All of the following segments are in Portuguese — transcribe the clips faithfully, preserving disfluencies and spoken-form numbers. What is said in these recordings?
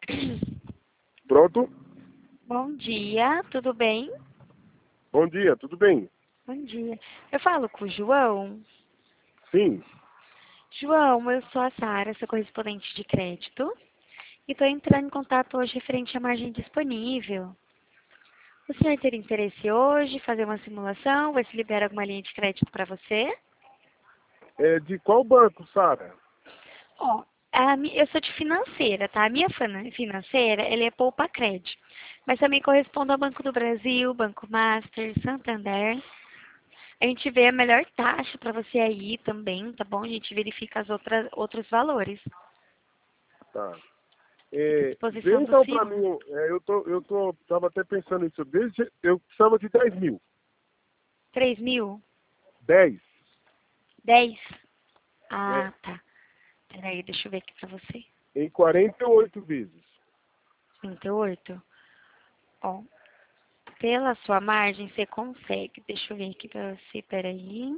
Pronto? Bom dia, tudo bem? Bom dia, tudo bem? Bom dia. Eu falo com o João. Sim. João, eu sou a Sara, sou correspondente de crédito. E estou entrando em contato hoje referente à margem disponível. O senhor teria interesse hoje em fazer uma simulação, ver se libera alguma linha de crédito para você? É de qual banco, Sara? Ó, a mi- eu sou de financeira, tá? A minha fina- financeira, ele é Poupa Crédito. Mas também corresponde ao Banco do Brasil, Banco Master, Santander. A gente vê a melhor taxa para você aí também, tá bom? A gente verifica as outras outros valores. Tá. Fica à É, vê disposição do então pra senhor. mim, é, eu tô, eu tô, tava até pensando nisso, desde, eu precisava de dez mil. Três mil? Dez. Dez? É, Ah, tá. Peraí, deixa eu ver aqui pra você. em quarenta e oito vezes. trinta e oito? Ó, pela sua margem você consegue. Deixa eu ver aqui pra você, peraí.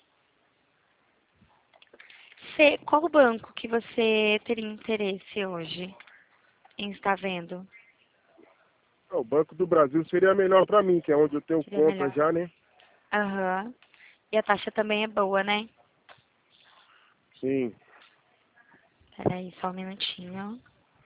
Você, qual banco que você teria interesse hoje em estar vendo? Ah, o Banco do Brasil seria melhor pra mim, que é onde eu tenho Seria conta melhor. já, né? Aham. E a taxa também é boa, né? Sim. Peraí, só um minutinho.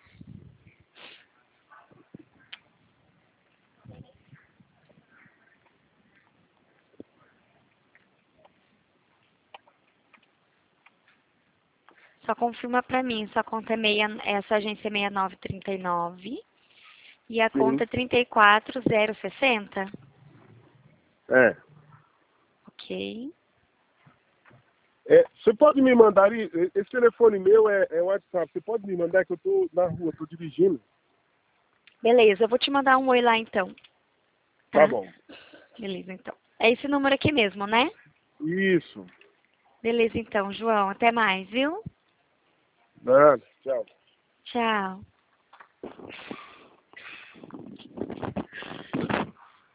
Só confirma pra mim, sua conta é meia, essa agência é seis nove três nove e a Sim. conta é trinta e quatro zero sessenta. É. Ok. É, você pode me mandar aí, esse telefone meu é, é WhatsApp, você pode me mandar que eu tô na rua, tô dirigindo. Beleza, eu vou te mandar um oi lá então, Tá tá? bom. Beleza, então. É esse número aqui mesmo, né? Isso. Beleza, então, João. Até mais, viu? Nada. Tchau. Tchau.